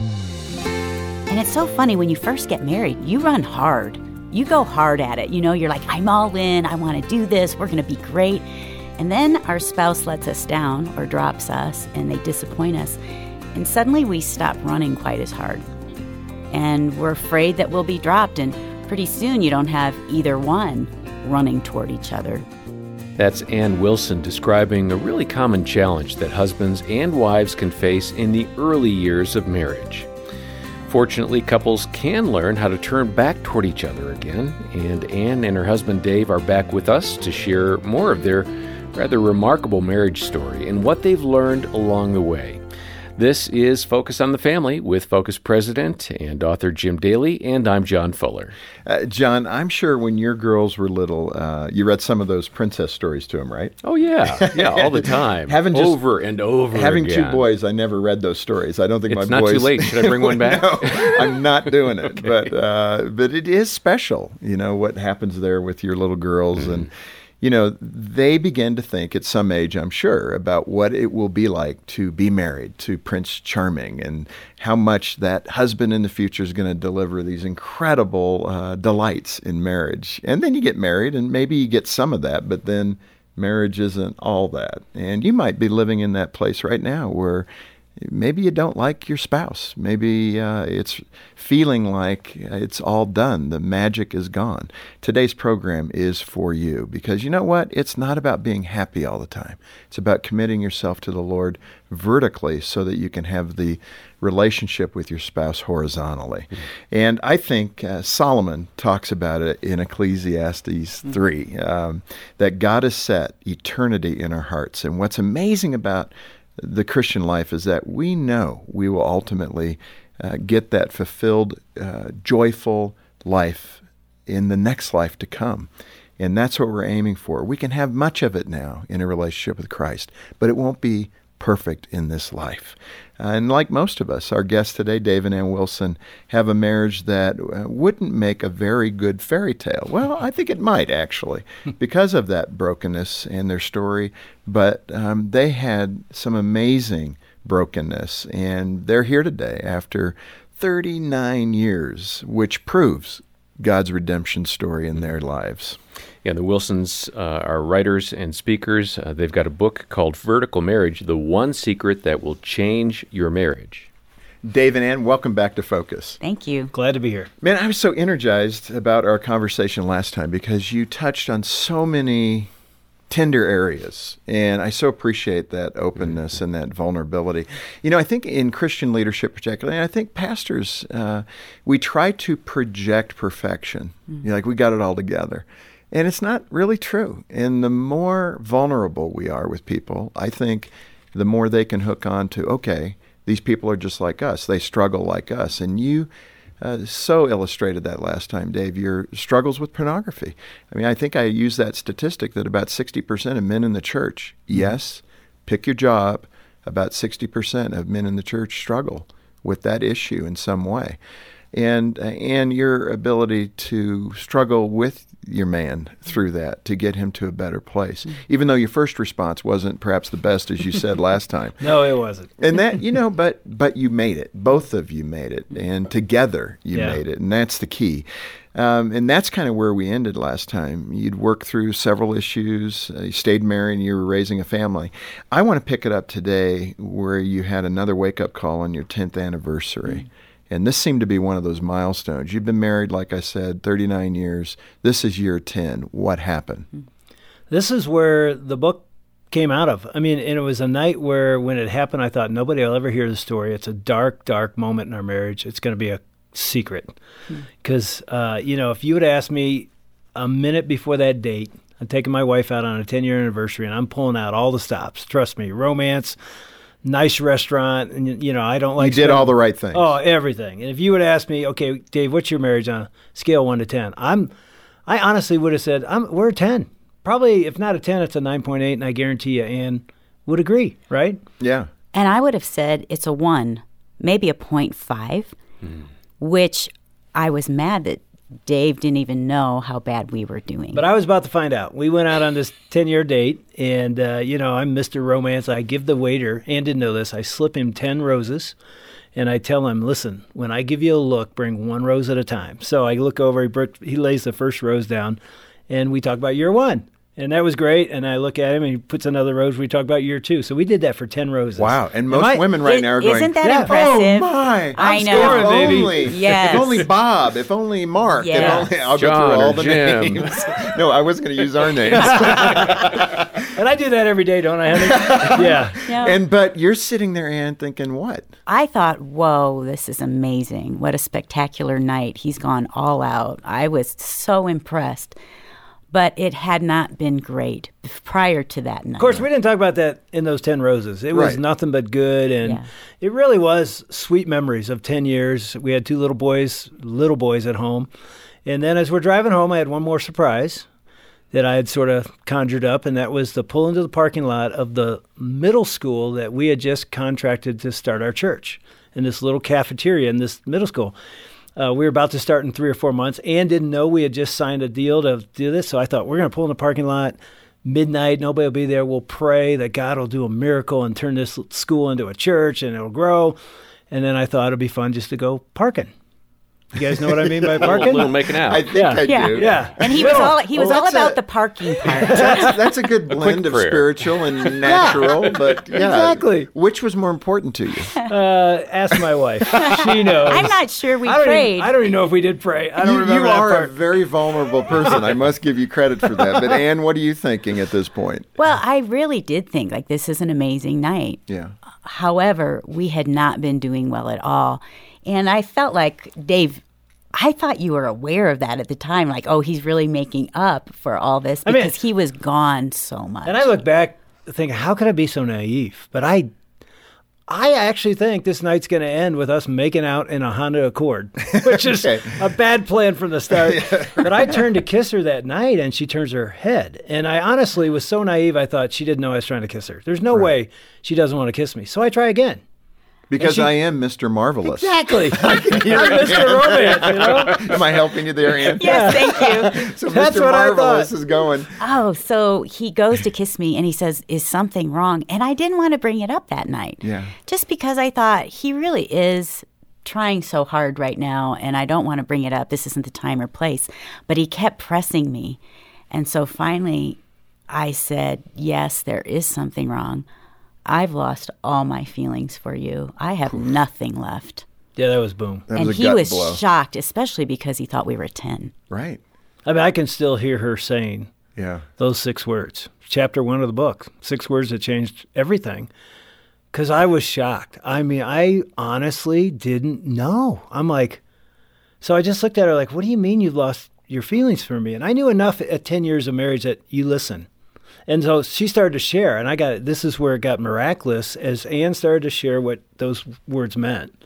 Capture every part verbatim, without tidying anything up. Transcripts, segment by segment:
And it's so funny, when you first get married, you run hard. You go hard at it. You know, you're like, I'm all in. I want to do this. We're going to be great. And then our spouse lets us down or drops us and they disappoint us. And suddenly we stop running quite as hard. And we're afraid that we'll be dropped. And pretty soon you don't have either one running toward each other. That's Ann Wilson describing a really common challenge that husbands and wives can face in the early years of marriage. Fortunately, couples can learn how to turn back toward each other again, and Ann and her husband Dave are back with us to share more of their rather remarkable marriage story and what they've learned along the way. This is Focus on the Family with Focus President and author Jim Daly, and I'm John Fuller. Uh, John, I'm sure when your girls were little, uh, you read some of those princess stories to them, right? Oh, yeah. Yeah, all the time. having just, over and over having again. Having two boys, I never read those stories. I don't think it's my boys... boys... It's not too late. Should I bring one back? No, I'm not doing it. Okay. But uh, but it is special, you know, what happens there with your little girls. Mm-hmm. And you know, they begin to think at some age, I'm sure, about what it will be like to be married to Prince Charming and how much that husband in the future is going to deliver these incredible uh, delights in marriage. And then you get married and maybe you get some of that, but then marriage isn't all that. And you might be living in that place right now where maybe you don't like your spouse. Maybe uh, it's feeling like it's all done. The magic is gone. Today's program is for you because you know what? It's not about being happy all the time. It's about committing yourself to the Lord vertically so that you can have the relationship with your spouse horizontally. Mm-hmm. And I think uh, Solomon talks about it in Ecclesiastes mm-hmm. three, um, that God has set eternity in our hearts. And what's amazing about the Christian life is that we know we will ultimately uh, get that fulfilled, uh, joyful life in the next life to come. And that's what we're aiming for. We can have much of it now in a relationship with Christ, but it won't be perfect in this life. Uh, and like most of us, our guests today, Dave and Ann Wilson, have a marriage that uh, wouldn't make a very good fairy tale. Well, I think it might, actually, because of that brokenness in their story. But um, they had some amazing brokenness, and they're here today after thirty-nine years, which proves God's redemption story in their lives. Yeah, the Wilsons uh, are writers and speakers. Uh, they've got a book called Vertical Marriage, The One Secret That Will Change Your Marriage. Dave and Ann, welcome back to Focus. Thank you. Glad to be here. Man, I was so energized about our conversation last time because you touched on so many tender areas, and I so appreciate that openness and that vulnerability. You know, I think in Christian leadership particularly, and I think pastors, uh, we try to project perfection. Mm-hmm. You're like, we got it all together. And it's not really true. And the more vulnerable we are with people, I think the more they can hook on to, okay, these people are just like us. They struggle like us. And you uh, so illustrated that last time, Dave, your struggles with pornography. I mean, I think I used that statistic that about sixty percent of men in the church, yes, pick your job, about sixty percent of men in the church struggle with that issue in some way. And uh, and your ability to struggle with your man through that to get him to a better place, mm-hmm. even though your first response wasn't perhaps the best, as you said last time. No, it wasn't. And that, you know, but but you made it. Both of you made it, and together you yeah. made it, and that's the key. Um, and that's kind of where we ended last time. You'd worked through several issues. Uh, you stayed married, and you were raising a family. I want to pick it up today where you had another wake-up call on your tenth anniversary. Mm-hmm. And this seemed to be one of those milestones. You've been married, like I said, thirty-nine years. This is year ten. What happened? This is where the book came out of. I mean, and it was a night where when it happened, I thought, nobody will ever hear the story. It's a dark, dark moment in our marriage. It's going to be a secret. Because, hmm. uh, you know, if you would ask me a minute before that date, I'm taking my wife out on a ten-year anniversary, and I'm pulling out all the stops. Trust me, romance, nice restaurant, and you know I don't like. You did spending, all the right things. Oh, everything. And if you would ask me, okay, Dave, what's your marriage on a scale one to ten? I'm, I honestly would have said, I'm. We're a ten. Probably, if not a ten, it's a nine point eight, and I guarantee you, Ann would agree, right? Yeah. And I would have said it's a one, maybe a point five, mm. which I was mad that Dave didn't even know how bad we were doing. But I was about to find out. We went out on this ten-year date, and, uh, you know, I'm Mister Romance. I give the waiter, Ann didn't know this, I slip him ten roses, And I tell him, listen, when I give you a look, bring one rose at a time. So I look over, he, br- he lays the first rose down, and we talk about year one. And that was great. And I look at him, and he puts another rose. We talk about year two. So we did that for ten roses. Wow. And most I, women right It- now are going, Isn't that Yeah. impressive? oh, my. I I'm know. scared. If Baby. only, Yes. if only Bob, if only Mark, Yes. if only, I'll John go through all or the Jim. names. No, I wasn't going to use our names. And I do that every day, don't I, honey? Yeah. No. And but you're sitting there, Ann, thinking, what? I thought, whoa, this is amazing. What a spectacular night. He's gone all out. I was so impressed. But it had not been great prior to that night. Of course, we didn't talk about that in those ten roses. It was Right. nothing but good, and Yeah. it really was sweet memories of ten years. We had two little boys, little boys at home. And then as we're driving home, I had one more surprise that I had sort of conjured up, and that was the pull into the parking lot of the middle school that we had just contracted to start our church, in this little cafeteria in this middle school. Uh, we were about to start in three or four months. Ann didn't know we had just signed a deal to do this, so I thought, we're going to pull in the parking lot, midnight, nobody will be there. We'll pray that God will do a miracle and turn this school into a church, and it'll grow. And then I thought it'd be fun just to go parking. You guys know what I mean by A little, parking? little making out. I think Yeah. I Yeah. do. Yeah. And he was all he was Well, all that's about a- the parking part. That's, that's a good blend of prayer. spiritual and natural, but yeah. Exactly. Which was more important to you? Uh, ask my wife. She knows. I'm not sure we I don't prayed. Even, I don't even know if we did pray. I don't You, remember you that are part. a very vulnerable person. I must give you credit for that. But Ann, what are you thinking at this point? Well, I really did think like this is an amazing night. Yeah. However, we had not been doing well at all. And I felt like, Dave, I thought you were aware of that at the time. Like, oh, he's really making up for all this I because mean- he was gone so much. And I look back thinking, how could I be so naive? But I I actually think this night's going to end with us making out in a Honda Accord, which is Okay. a bad plan from the start. But I turned to kiss her that night, and she turns her head. And I honestly was so naive, I thought she didn't know I was trying to kiss her. There's no way she doesn't want to kiss me. So I try again. Because she- I am Mister Marvelous. Exactly. I'm Mister Romance, you know? Am I helping you there, Ann? Yes, thank you. So That's Mister what I Marvelous thought. is going, Oh, so he goes to kiss me and he says, is something wrong? And I didn't want to bring it up that night. Yeah. Just because I thought he really is trying so hard right now and I don't want to bring it up. This isn't the time or place. But he kept pressing me. And so finally I said, yes, there is something wrong. I've lost all my feelings for you. I have nothing left. Yeah, that was boom. that and was a he gut was blow. shocked, especially because he thought we were ten. Right. I mean, I can still hear her saying Yeah. those six words. Chapter one of the book. Six words that changed everything. Because I was shocked. I mean, I honestly didn't know. I'm like, so I just looked at her like, what do you mean you've lost your feelings for me? And I knew enough at ten years of marriage that you listen. And so she started to share, and I got this is where it got miraculous as Ann started to share what those words meant.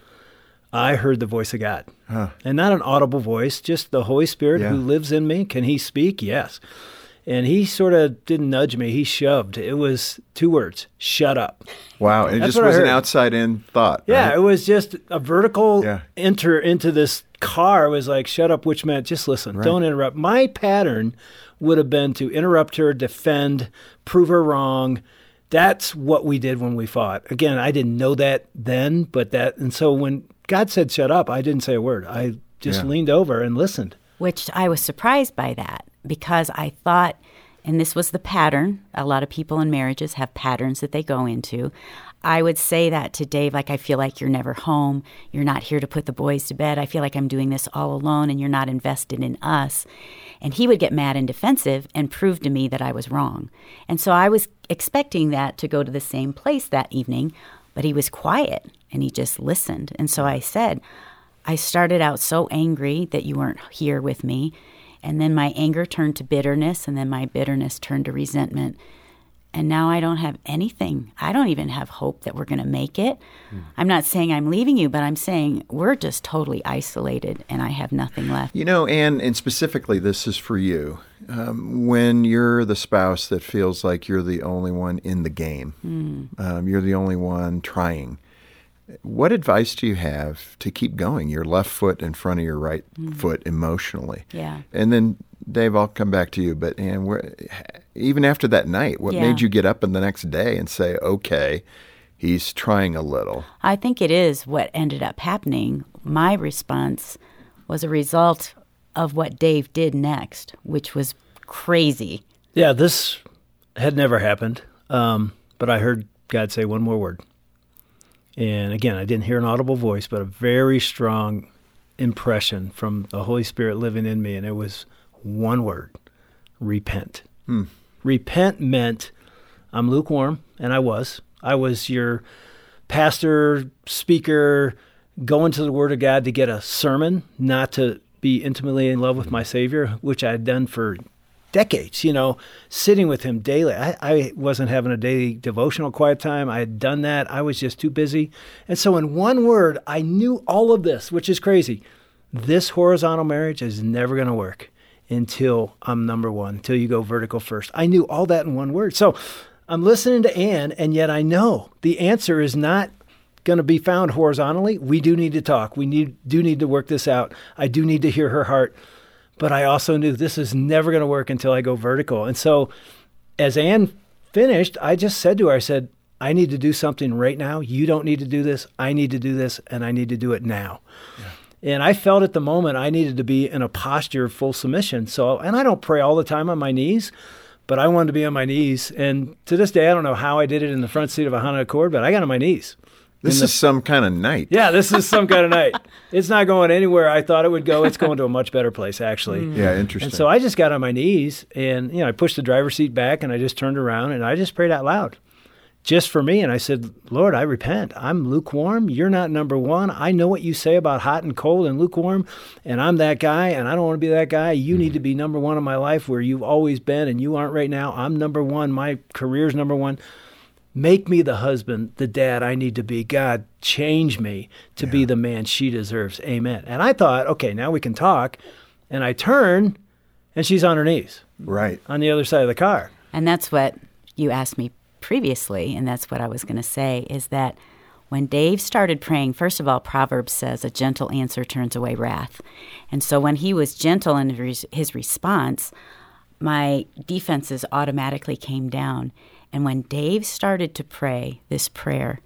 I heard the voice of God. Huh. And not an audible voice, just the Holy Spirit Yeah. who lives in me. Can he speak? Yes. And he sort of didn't nudge me. He shoved. It was two words, shut up. Wow. And it That's just what I was an heard. outside-in thought. Yeah, right? it was just a vertical Yeah. enter into this car. It was like, shut up, which meant just listen. Right. Don't interrupt. My pattern would have been to interrupt her, defend, prove her wrong. That's what we did when we fought. Again, I didn't know that then, but that, and so when God said shut up, I didn't say a word. I just Yeah. leaned over and listened. Which I was surprised by that because I thought, and this was the pattern, a lot of people in marriages have patterns that they go into. I would say that to Dave, like, I feel like you're never home. You're not here to put the boys to bed. I feel like I'm doing this all alone and you're not invested in us. And he would get mad and defensive and prove to me that I was wrong. And so I was expecting that to go to the same place that evening, but he was quiet and he just listened. And so I said, I started out so angry that you weren't here with me. And then my anger turned to bitterness, and then my bitterness turned to resentment. And now I don't have anything. I don't even have hope that we're going to make it. Mm. I'm not saying I'm leaving you, but I'm saying we're just totally isolated, and I have nothing left. You know, Ann, and specifically this is for you. Um, when you're the spouse that feels like you're the only one in the game, mm. um, you're the only one trying, what advice do you have to keep going, your left foot in front of your right mm. foot emotionally? Yeah. And then, Dave, I'll come back to you. But Ann, where, even after that night, what yeah. made you get up in the next day and say, okay, he's trying a little. I think it is what ended up happening. My response was a result of what Dave did next, which was crazy. Yeah, this had never happened, um, but I heard God say one more word. And again, I didn't hear an audible voice, but a very strong impression from the Holy Spirit living in me, and it was one word: repent. Hmm. Repent meant I'm lukewarm, and I was. I was your pastor, speaker, going to the Word of God to get a sermon, not to be intimately in love with my Savior, which I had done for decades, you know, sitting with him daily. I, I wasn't having a daily devotional quiet time. I had done that. I was just too busy. And so in one word, I knew all of this, which is crazy. This horizontal marriage is never going to work until I'm number one, until you go vertical first. I knew all that in one word. So I'm listening to Ann, and yet I know the answer is not going to be found horizontally. We do need to talk. We need do need to work this out. I do need to hear her heart. But I also knew this is never going to work until I go vertical. And so as Ann finished, I just said to her, I said, I need to do something right now. You don't need to do this. I need to do this, and I need to do it now. Yeah. And I felt at the moment I needed to be in a posture of full submission. So, and I don't pray all the time on my knees, but I wanted to be on my knees. And to this day, I don't know how I did it in the front seat of a Honda Accord, but I got on my knees. This the, is some kind of night. Yeah, this is some kind of night. It's not going anywhere I thought it would go. It's going to a much better place, actually. Mm. Yeah, interesting. And so I just got on my knees, and you know, I pushed the driver's seat back, and I just turned around, and I just prayed out loud, just for me. And I said, Lord, I repent. I'm lukewarm. You're not number one. I know what you say about hot and cold and lukewarm, and I'm that guy, and I don't want to be that guy. You mm. need to be number one in my life where you've always been, and you aren't right now. I'm number one. My career's number one. Make me the husband, the dad I need to be. God, change me to yeah. be the man she deserves. Amen. And I thought, okay, now we can talk. And I turn, and she's on her knees. Right. On the other side of the car. And that's what you asked me previously, and that's what I was going to say, is that when Dave started praying, first of all, Proverbs says a gentle answer turns away wrath. And so when he was gentle in his response, my defenses automatically came down. And when Dave started to pray this prayer,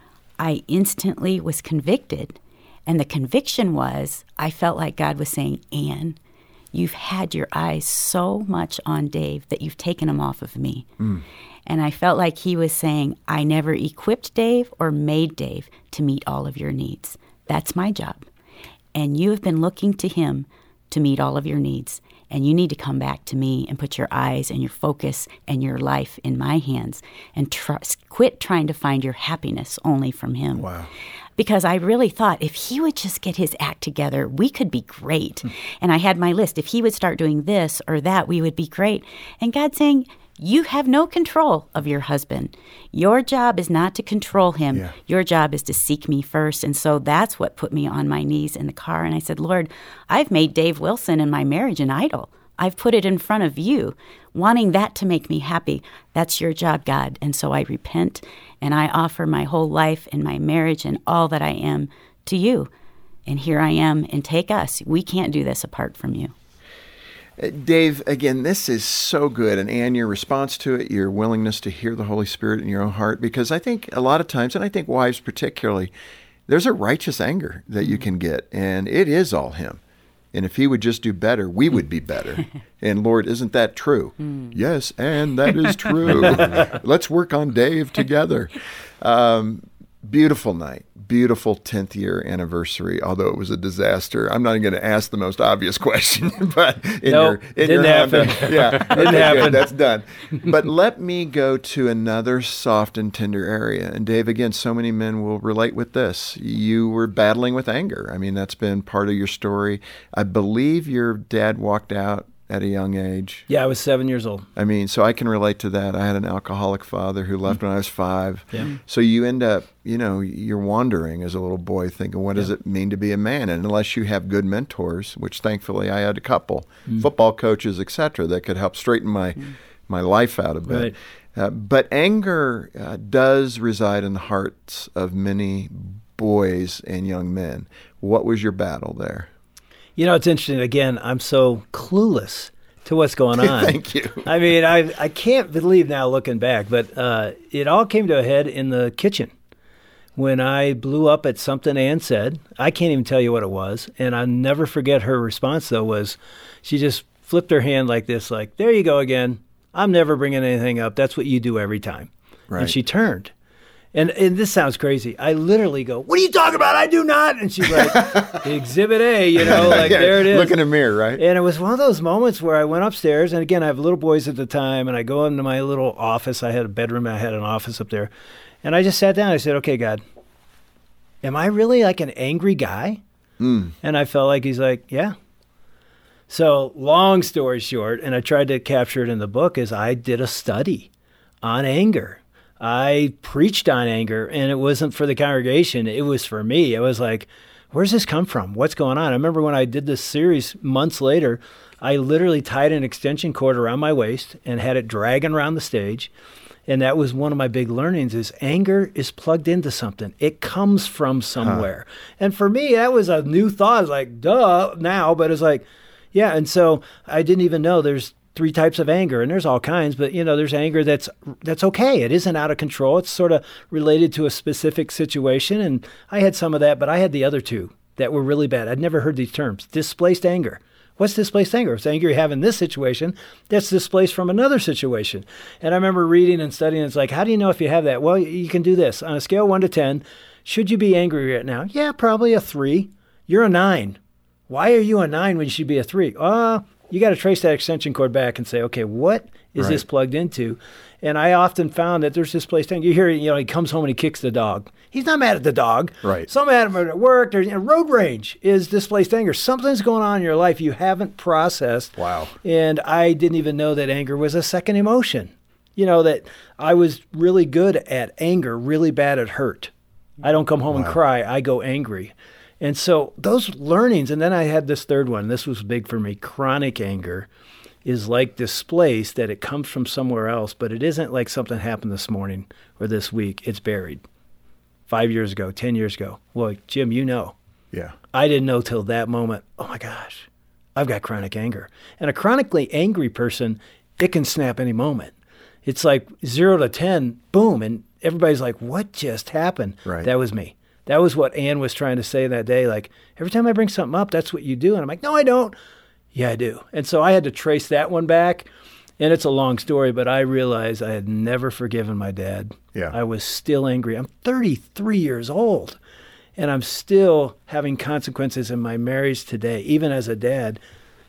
I instantly was convicted. And the conviction was, I felt like God was saying, Ann, you've had your eyes so much on Dave that you've taken him off of me. Mm. And I felt like he was saying, I never equipped Dave or made Dave to meet all of your needs. That's my job. And you have been looking to him to meet all of your needs. And you need to come back to me and put your eyes and your focus and your life in my hands and trust, quit trying to find your happiness only from him. Wow. Because I really thought if he would just get his act together, we could be great. Hmm. And I had my list. If he would start doing this or that, we would be great. And God's saying, you have no control of your husband. Your job is not to control him. Yeah. Your job is to seek me first. And so that's what put me on my knees in the car. And I said, Lord, I've made Dave Wilson and my marriage an idol. I've put it in front of you, wanting that to make me happy. That's your job, God. And so I repent, and I offer my whole life and my marriage and all that I am to you. And here I am, and take us. We can't do this apart from you. Dave, again, this is so good. And Ann, your response to it, your willingness to hear the Holy Spirit in your own heart, because I think a lot of times, and I think wives particularly, there's a righteous anger that you can get, and it is all him. And if he would just do better, we would be better. And Lord, isn't that true? Mm. Yes, and that is true. Let's work on Dave together. Um, beautiful night. Beautiful tenth year anniversary, although it was a disaster. I'm not even going to ask the most obvious question, but in nope, your in didn't your happen. Honda, yeah, didn't okay, happen. Good, that's done. But let me go to another soft and tender area. And Dave, again, so many men will relate with this. You were battling with anger. I mean, that's been part of your story. I believe your dad walked out at a young age. Yeah, I was seven years old. I mean, so I can relate to that. I had an alcoholic father who left when I was five. Yeah. So you end up, you know, you're wandering as a little boy thinking, what does yeah. it mean to be a man? And unless you have good mentors, which thankfully I had a couple, mm. football coaches, et cetera, that could help straighten my, mm. my life out a bit. Right. Uh, but anger uh, does reside in the hearts of many boys and young men. What was your battle there? You know, it's interesting. Again, I'm so clueless to what's going on. Thank you. I mean, I I can't believe now looking back, but uh, it all came to a head in the kitchen. when I blew up at something Ann said. I can't even tell you what it was. And I'll never forget her response, though, was she just flipped her hand like this, like, there you go again. I'm never bringing anything up. That's what you do every time. Right. And she turned. And, and this sounds crazy. I literally go, what are you talking about? I do not. And she's like, Exhibit A, you know, like Yeah, there it is. Look in the mirror, right? And it was one of those moments where I went upstairs. And again, I have little boys at the time. And I go into my little office. I had a bedroom. I had an office up there. And I just sat down. I said, okay, God, am I really like an angry guy? Mm. And I felt like he's like, yeah. So long story short, and I tried to capture it in the book, is I did a study on anger. I preached on anger, and it wasn't for the congregation. It was for me. It was like, where's this come from? What's going on? I remember when I did this series months later, I literally tied an extension cord around my waist and had it dragging around the stage. And that was one of my big learnings is anger is plugged into something. It comes from somewhere. Huh. And for me, that was a new thought. It's like, duh, now. But it's like, yeah. And so I didn't even know there's three types of anger, and there's all kinds, but you know, there's anger that's that's okay. It isn't out of control. It's sort of related to a specific situation, and I had some of that, but I had the other two that were really bad. I'd never heard these terms. Displaced anger. What's displaced anger? It's anger you have in this situation that's displaced from another situation. And I remember reading and studying, it's like, how do you know if you have that? Well, you can do this. On a scale of one to ten, should you be angry right now? Yeah, probably a three. You're a nine. Why are you a nine when you should be a three? Uh, you got to trace that extension cord back and say, okay, what is right. this plugged into? And I often found that there's displaced anger. You hear, you know, he comes home and he kicks the dog. He's not mad at the dog. Right. So mad at him at work. There's, you know, road rage is displaced anger. Something's going on in your life you haven't processed. Wow. And I didn't even know that anger was a second emotion. You know, that I was really good at anger, really bad at hurt. I don't come home wow. and cry. I go angry. And so those learnings, and then I had this third one. This was big for me. Chronic anger is like displaced, that it comes from somewhere else, but it isn't like something happened this morning or this week. It's buried. Five years ago, ten years ago. Well, Jim, you know. Yeah. I didn't know till that moment, oh my gosh, I've got chronic anger. And a chronically angry person, it can snap any moment. It's like zero to ten, boom, and everybody's like, what just happened? Right. That was me. That was what Ann was trying to say that day. Like, every time I bring something up, that's what you do. And I'm like, no, I don't. Yeah, I do. And so I had to trace that one back. And it's a long story, but I realized I had never forgiven my dad. Yeah. I was still angry. I'm thirty-three years old, and I'm still having consequences in my marriage today, even as a dad,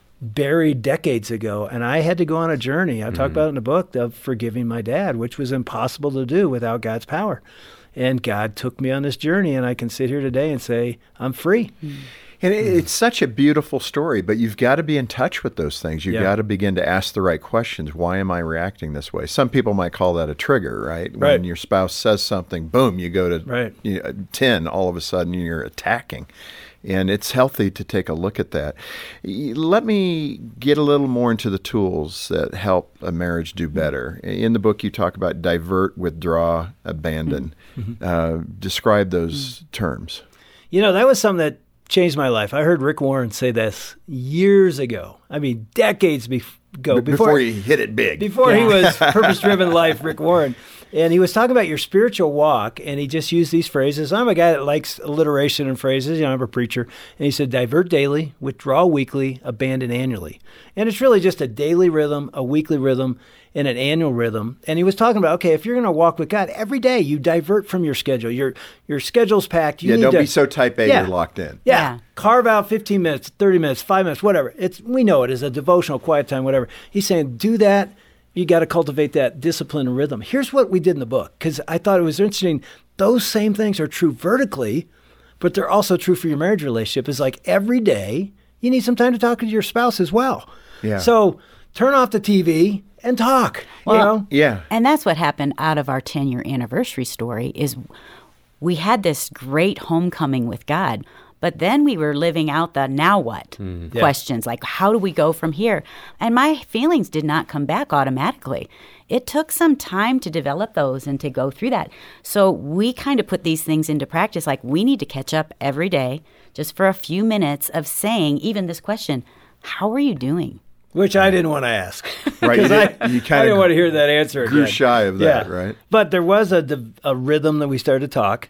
buried decades ago. And I had to go on a journey. I mm-hmm. talk about it in the book of forgiving my dad, which was impossible to do without God's power. And God took me on this journey, and I can sit here today and say, I'm free. Mm-hmm. And it, it's such a beautiful story, but you've got to be in touch with those things. You've yeah. got to begin to ask the right questions. Why am I reacting this way? Some people might call that a trigger, right? Right. When your spouse says something, boom, you go to right. you know, ten, all of a sudden you're attacking. And it's healthy to take a look at that. Let me get a little more into the tools that help a marriage do better. In the book, you talk about divert, withdraw, abandon. Mm-hmm. Uh, describe those mm-hmm. terms. You know, that was something that changed my life. I heard Rick Warren say this years ago. I mean, decades bef- ago. B- before, before he hit it big. Before yeah. he was Purpose-Driven Life, Rick Warren. And he was talking about your spiritual walk, and he just used these phrases. I'm a guy that likes alliteration and phrases. You know, I'm a preacher. And he said, divert daily, withdraw weekly, abandon annually. And it's really just a daily rhythm, a weekly rhythm, and an annual rhythm. And he was talking about, okay, if you're going to walk with God, every day you divert from your schedule. Your your schedule's packed. You yeah, need don't to, be so type A yeah, you're locked in. Yeah. Yeah. Carve out fifteen minutes, thirty minutes, five minutes, whatever. It's we know it is a devotional, quiet time, whatever. He's saying, do that. You got to cultivate that discipline and rhythm. Here's what we did in the book, because I thought it was interesting. Those same things are true vertically, but they're also true for your marriage relationship. It's like every day you need some time to talk to your spouse as well. Yeah. So turn off the T V and talk. Well, you know? Yeah. And that's what happened out of our ten-year anniversary story is we had this great homecoming with God, but then we were living out the now what mm. questions, yeah. like how do we go from here? And my feelings did not come back automatically. It took some time to develop those and to go through that. So we kind of put these things into practice, like we need to catch up every day just for a few minutes of saying even this question, how are you doing? Which I didn't want to ask. Right. You, did, I, you kind I of didn't want to hear that answer grew again. shy of that, yeah. right? But there was a, a rhythm that we started to talk.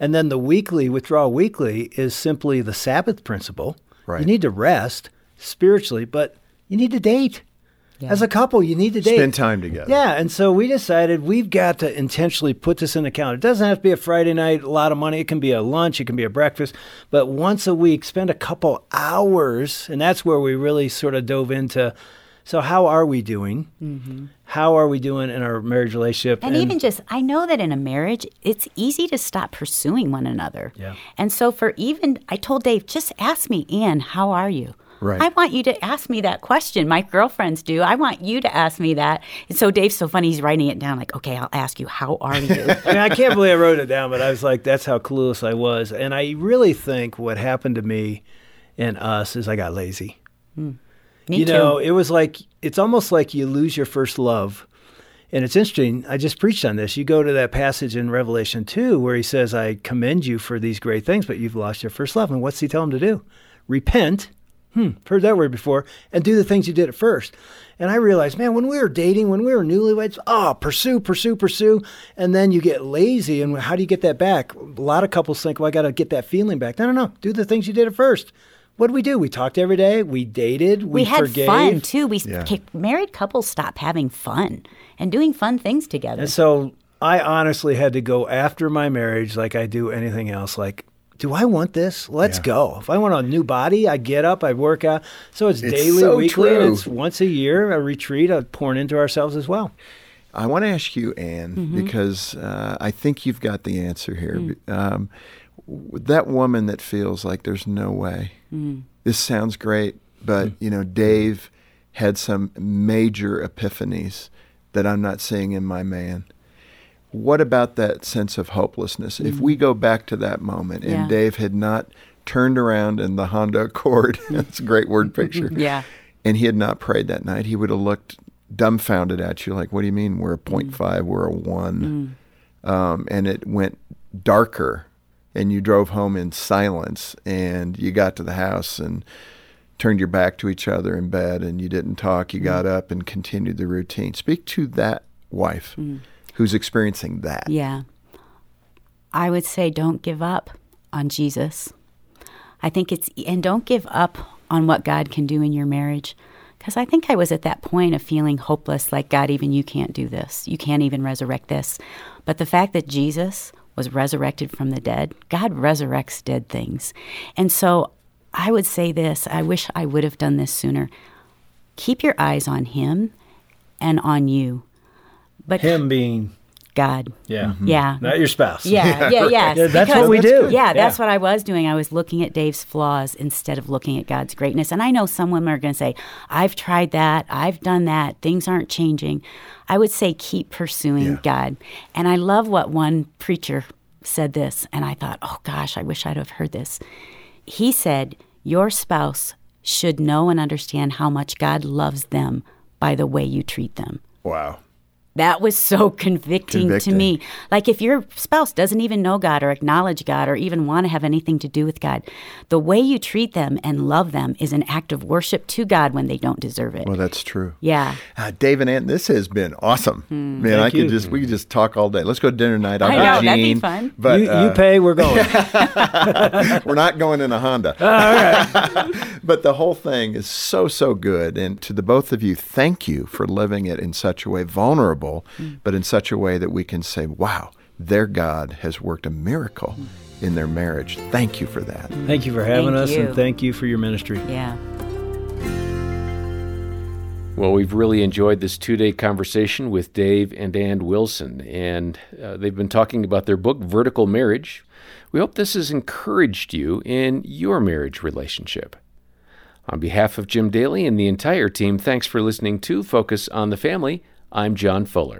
And then the weekly, withdrawal weekly, is simply the Sabbath principle. Right. You need to rest spiritually, but you need to date. Yeah. As a couple, you need to date. Spend time together. Yeah, and so we decided we've got to intentionally put this in the calendar. It doesn't have to be a Friday night, a lot of money. It can be a lunch, it can be a breakfast. But once a week, spend a couple hours, and that's where we really sort of dove into, so how are we doing? Mm-hmm. How are we doing in our marriage relationship? And, and even just, I know that in a marriage, it's easy to stop pursuing one another. Yeah. And so for even, I told Dave, just ask me, Ann, how are you? Right. I want you to ask me that question. My girlfriends do. I want you to ask me that. And so Dave's so funny. He's writing it down like, okay, I'll ask you, how are you? I mean, I can't believe I wrote it down, but I was like, that's how clueless I was. And I really think what happened to me and us is I got lazy. Mm. Me you too. know, it was like, it's almost like you lose your first love. And it's interesting. I just preached on this. You go to that passage in Revelation two where he says, I commend you for these great things, but you've lost your first love. And what's he tell them to do? Repent. Hmm, heard that word before, and do the things you did at first. And I realized, man, when we were dating, when we were newlyweds, oh, pursue, pursue, pursue. And then you get lazy, and how do you get that back? A lot of couples think, well, I got to get that feeling back. No, no, no. Do the things you did at first. What did we do? We talked every day. We dated. We, we had forgave. fun, too. We Yeah. okay, married couples stop having fun and doing fun things together. And so I honestly had to go after my marriage like I do anything else, like, do I want this? Let's Yeah. go. If I want a new body, I get up, I work out. So it's, It's daily, so weekly, true. and it's once a year, a retreat, a pouring into ourselves as well. I want to ask you, Ann, Mm-hmm. because uh, I think you've got the answer here. Mm. Um, w- that woman that feels like there's no way. Mm. This sounds great, but Mm. you know, Dave had some major epiphanies that I'm not seeing in my man. What about that sense of hopelessness? If we go back to that moment and Yeah. Dave had not turned around in the Honda Accord, that's a great word picture, Yeah. and he had not prayed that night, he would have looked dumbfounded at you like, what do you mean we're a point five, we're a one? Um, and it went darker, and you drove home in silence, and you got to the house and turned your back to each other in bed, and you didn't talk. You got up and continued the routine. Speak to that wife who's experiencing that. Yeah. I would say don't give up on Jesus. I think it's, and don't give up on what God can do in your marriage. Because I think I was at that point of feeling hopeless, like, God, even you can't do this. You can't even resurrect this. But the fact that Jesus was resurrected from the dead, God resurrects dead things. And so I would say this, I wish I would have done this sooner. Keep your eyes on him and on you. But Him being, God. yeah, Yeah. not your spouse. Yeah, yeah, yes. Yeah, that's Because- what we do. Yeah, that's Yeah. what I was doing. I was looking at Dave's flaws instead of looking at God's greatness. And I know some women are going to say, I've tried that. I've done that. Things aren't changing. I would say keep pursuing Yeah. God. And I love what one preacher said this. And I thought, oh, gosh, I wish I'd have heard this. He said, your spouse should know and understand how much God loves them by the way you treat them. Wow. That was so convicting, Convicting. to me. Like, if your spouse doesn't even know God or acknowledge God or even want to have anything to do with God, the way you treat them and love them is an act of worship to God when they don't deserve it. Well, that's true. Yeah. Uh, Dave and Ann, this has been awesome. Man, Thank I could you. just we could just talk all day. Let's go to dinner tonight. I'll I get know, that'd be Gene, fun. But you, uh, you pay, we're going. we're not going in a Honda. All right. But the whole thing is so, so good. And to the both of you, thank you for living it in such a way, vulnerable, Mm. but in such a way that we can say, wow, their God has worked a miracle in their marriage. Thank you for that. Thank you for having Thank us, you. and thank you for your ministry. Yeah. Well, we've really enjoyed this two-day conversation with Dave and Ann Wilson, and uh, they've been talking about their book, Vertical Marriage. We hope this has encouraged you in your marriage relationship. On behalf of Jim Daly and the entire team, thanks for listening to Focus on the Family. I'm John Fuller.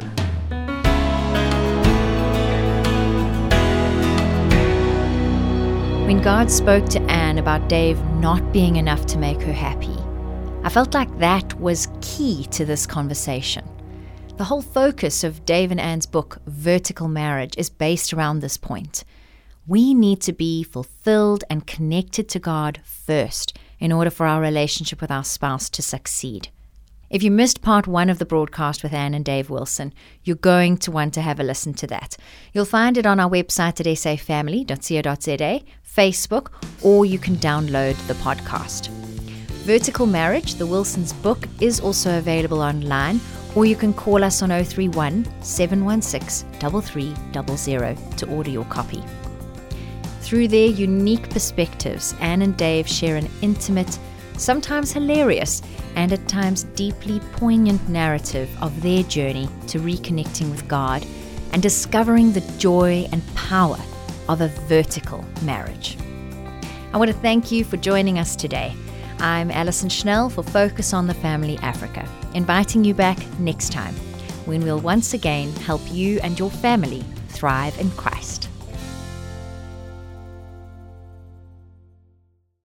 When God spoke to Anne about Dave not being enough to make her happy, I felt like that was key to this conversation. The whole focus of Dave and Anne's book, Vertical Marriage, is based around this point. We need to be fulfilled and connected to God first in order for our relationship with our spouse to succeed. If you missed part one of the broadcast with Anne and Dave Wilson, you're going to want to have a listen to that. You'll find it on our website at s a family dot co dot z a, Facebook, or you can download the podcast. Vertical Marriage, the Wilsons' book, is also available online, or you can call us on oh three one, seven one six, three three zero zero to order your copy. Through their unique perspectives, Anne and Dave share an intimate, sometimes hilarious, and at times deeply poignant narrative of their journey to reconnecting with God and discovering the joy and power of a vertical marriage. I want to thank you for joining us today. I'm Alison Schnell for Focus on the Family Africa, inviting you back next time when we'll once again help you and your family thrive in Christ.